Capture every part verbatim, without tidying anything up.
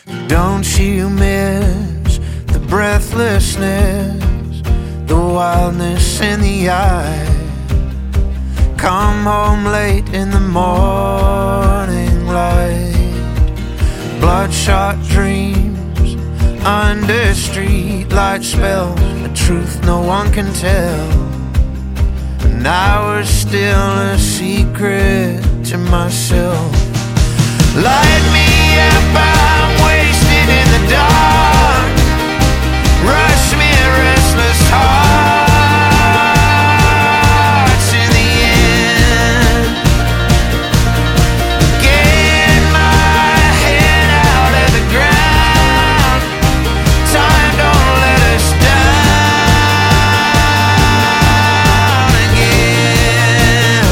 Don't you miss the breathlessness, the wildness in the eye? Come home late in the morning light, bloodshot dreams under streetlight spells, a truth no one can tell. And I was still a secret to myself. Light me up, I'm wasted in the dark. Rush me a restless heart to the end. Get my head out of the ground. Time don't let us down again.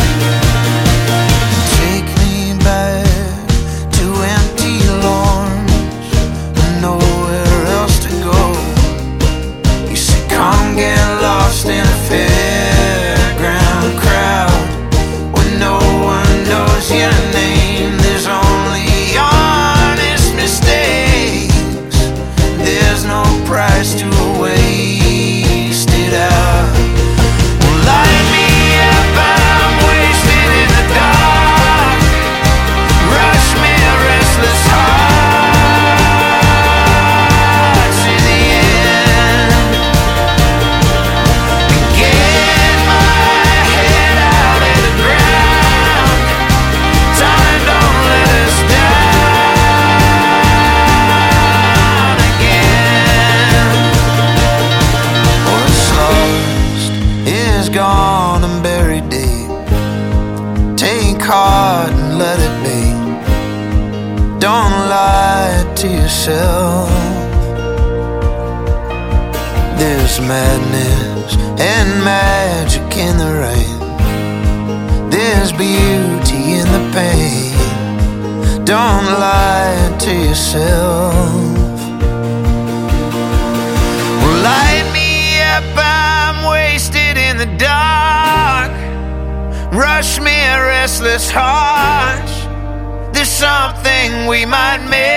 Take me back to empty lawns and nowhere else to go. You say come get lost in a fairground crowd where no one knows your name. There's only honest mistakes. There's no price to waste it out. Well, light me up, I'm wasted in the dark. Rush me a restless heart to the end. And get my head out of the ground. Time don't let us down again. What's lost is gone and buried deep. Take heart and let it be. Don't lie to yourself. There's madness and magic in the rain. There's beauty in the pain. Don't lie to yourself. Well, light me up, I'm wasted in the dark. Rush me a restless heart. There's something we might miss.